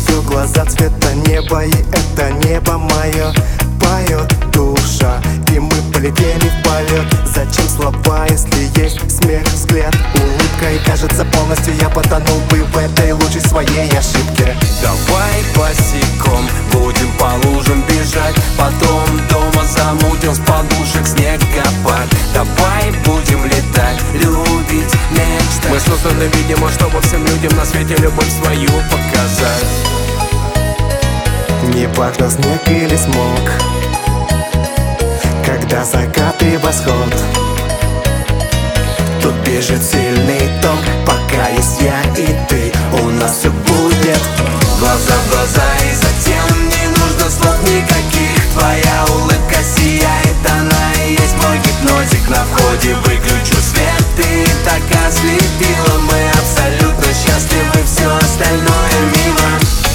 вижу глаза цвета неба, и это небо мое поет душа, и мы полетели в полет. Зачем слова, если есть смех, взгляд, улыбка? И кажется, полностью я потонул бы в этой лучшей своей ошибке. Давай босиком будем по лужам бежать, потом дома замутим с подушек снегопад. Давай будем летать, любить, мечтать. Мы созданы, видимо, чтобы всем людям на свете любовь свою показать. Неважно, снег или смог, когда закат и восход, тут бежит сильный ток. Пока есть я и ты, у нас все будет глаза в глаза, и затем не нужно слов никаких. Твоя улыбка сияет, она и есть мой гипнотик. На входе выключу свет, ты так ослепила. Мы абсолютно счастливы, все остальное мимо.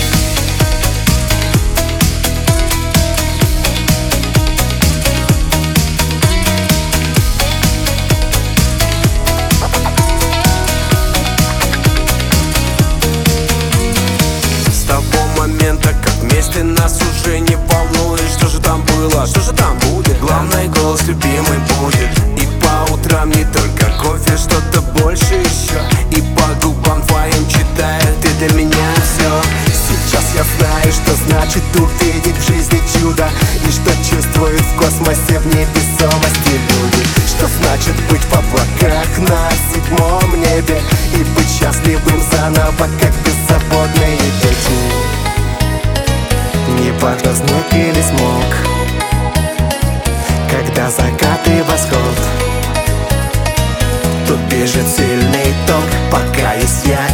Как вместе нас уже не волнует, что же там было, что же там будет. Главное, голос любимый будет. И по утрам не только кофе, что-то больше еще. И по губам твоим читает, ты для меня все. Сейчас я знаю, что значит увидеть в жизни чудо, и что чувствуют в космосе, в невесомости люди. Что значит быть в облаках на 7-м небе и быть счастливым заново, как беззаботные дети. Неважно, снег или смог, когда закат и восход, тут бежит сильный ток. Пока есть я